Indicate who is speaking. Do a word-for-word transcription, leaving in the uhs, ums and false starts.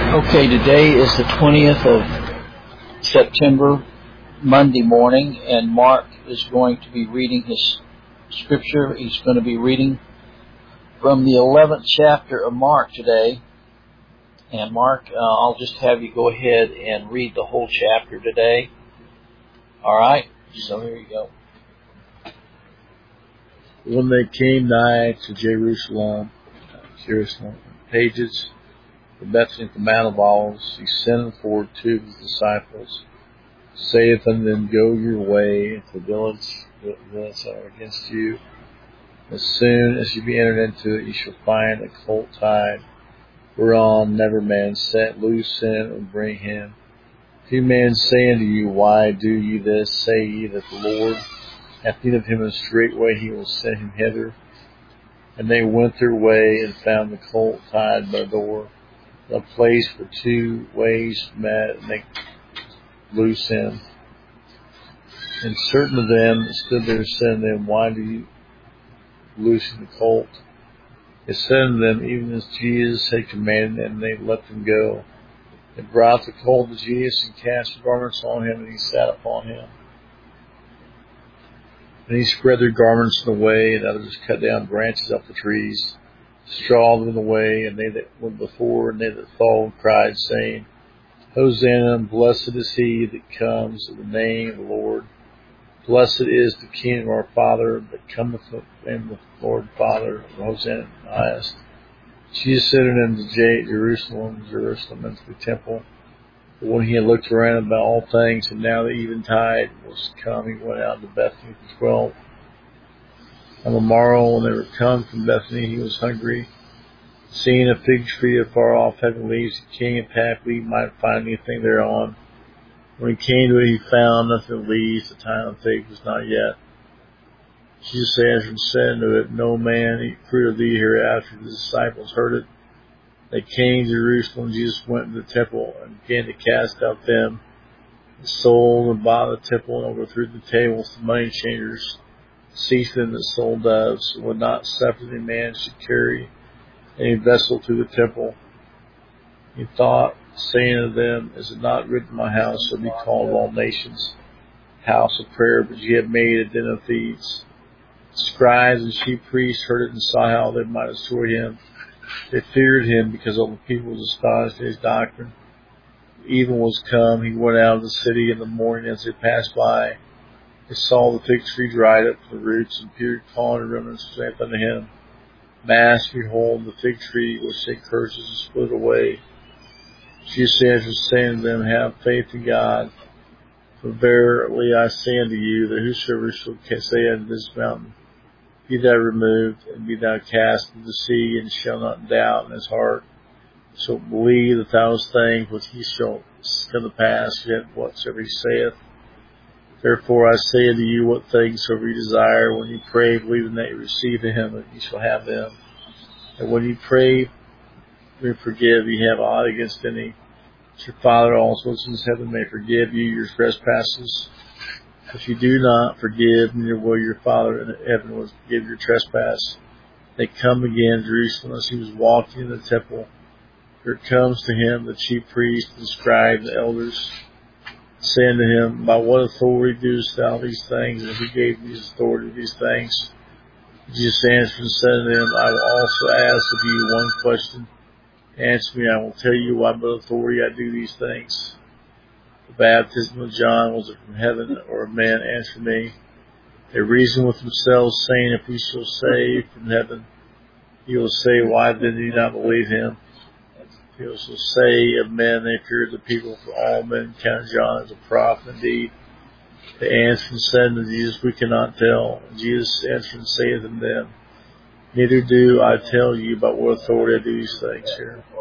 Speaker 1: Okay, today is the twentieth of September, Monday morning, and Mark is going to be reading his scripture. He's going to be reading from the eleventh chapter of Mark today. And Mark, uh, I'll just have you go ahead and read the whole chapter today. All right? So here you go.
Speaker 2: When they came nigh to Jerusalem, Jerusalem, pages for Bethany at the Mount of Olives, he sent forward two of his disciples, saith unto them, Go your way into the village that are against you. As soon as you be entered into it, you shall find a colt tied, whereon never man sat. Loose him and bring him. If any man say unto you, Why do ye this? Say ye that the Lord hath need of him, and straightway he will send him hither. And they went their way and found the colt tied by the door, a place where two ways met, and they loose him. And certain of them that stood there said unto them, Why do you loosen the colt? They said unto them, Even as Jesus had commanded, and they let them go. They brought the colt to Jesus and cast the garments on him, and he sat upon him. And he spread their garments in the way, and others cut down branches off the trees, straw them in the way, and they that went before and they that followed cried, saying, Hosanna, blessed is he that comes in the name of the Lord. Blessed is the King of our Father that cometh in the name of the Lord Father, Hosanna in the highest. Jesus said unto them to Jerusalem, Jerusalem, into the temple. But when he had looked around about all things, and now the eventide was come, he went out to Bethany with the twelve. On the morrow, when they were come from Bethany, he was hungry. Seeing a fig tree afar off, having leaves, he came, and haply he might find anything thereon. When he came to it, he found nothing but leaves. The time of the fig was not yet. Jesus answered and said unto it, No man eat fruit of thee hereafter. The disciples heard it. They came to Jerusalem. Jesus went into the temple and began to cast out them that sold and bought the temple, and overthrew the tables of money changers, seized them that sold doves, and would not suffer any man should carry any vessel to the temple. He thought, saying to them, Is it not written, My house shall be called of all nations, house of prayer, but ye have made a den of thieves? The scribes and chief priests heard it and saw how they might destroy him. They feared him, because all the people was astonished at his doctrine. Even was come, he went out of the city in the morning. As they passed by, they saw the fig tree dried up from the roots, and Peter calling the remnants saith unto him, Master, behold, the fig tree which they cursed is split away. Jesus answered, saying to them, Have faith in God. For verily I say unto you, that whosoever shall say unto this mountain, Be thou removed, and be thou cast into the sea, and shall not doubt in his heart, shall believe that those things which he shall come to pass, yet whatsoever he saith. Therefore I say unto you, what things soever you desire, when you pray, believing that you receive him, that you shall have them. And when you pray, you forgive, you have aught against any, that your Father also which is in heaven may forgive you your trespasses. If you do not forgive, neither will your Father in heaven will forgive your trespass. They come again to Jerusalem as he was walking in the temple. There comes to him the chief priests, the scribes, the elders, saying to him, By what authority doest thou these things? And who gave thee authority to these things? Jesus answered and said to them, I will also ask of you one question. Answer me, I will tell you by what authority I do these things. The baptism of John, was it from heaven or of man? Answer me. They reasoned with themselves, saying, If we shall say from heaven, he will say, Why then do you not believe him? If he will say of men, they feared the people, for all men counted John as a prophet indeed. They answered and said unto Jesus, We cannot tell. And Jesus answered and saith unto them, Neither do I tell you by what authority I do these things here.